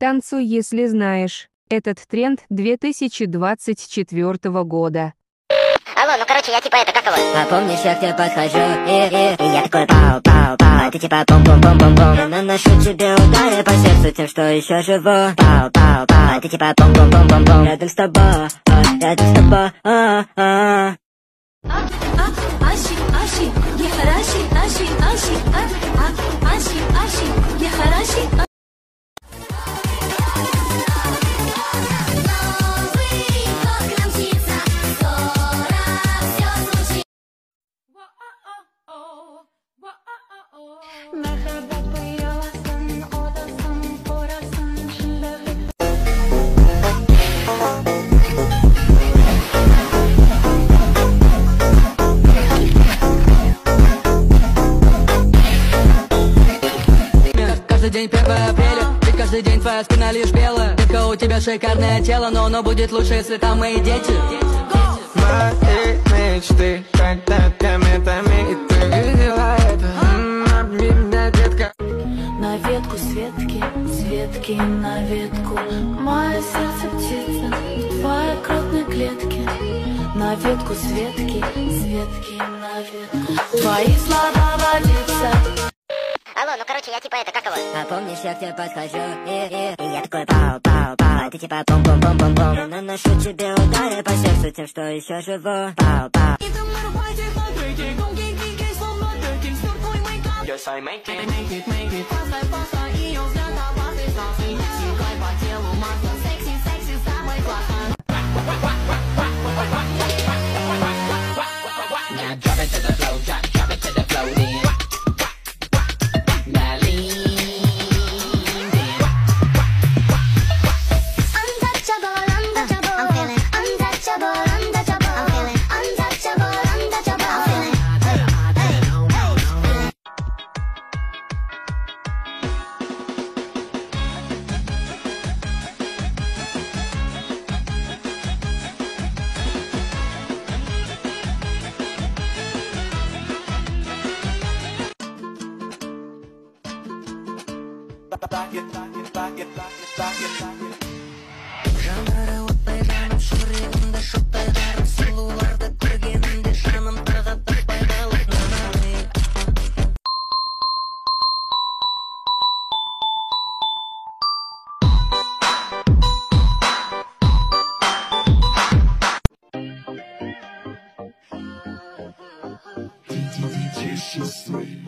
Танцуй, если знаешь. Этот тренд 2024 года. Алло, ну короче, я типа это, как его? А помнишь, я к тебе подхожу, и я такой пау-пау-пау. А ты типа пум-пум-пум-пум-пум. Я наношу тебе удары по сердцу тем, что еще живу. Пау-пау-пау. А ты типа пум-пум-пум-пум-пум. Рядом с тобой, рядом с тобой, Аши, аши, я хороши, аши, аши, аши, аши, я хороши. Каждый день 1 апреля, ведь каждый день твоя спина лишь белая. Детка, у тебя шикарное тело, но оно будет лучше, если там мои дети. Мои мечты метами, и ты видела это. Обними меня, детка. На ветку Светки, Светки на ветку. Мое сердце птица, твоя крупной клетки. На ветку Светки, Светки на ветку. Твои слова водятся. Алло, ну короче, я типа это, как его? А помнишь, я к тебе подхожу, и я такой пау-пау-пау. А ты типа пум-пум-пум-пум-пум. Я наношу тебе удары по сердцу тем, что еще живу. Пау-пау. Yes, I make it. Now drop it to the flow, drop it to the flow, then. Now lean, then. Untouchable, untouchable. I'm feeling untouchable, untouchable. I'm feeling untouchable, untouchable. I'm feeling. Счастливый.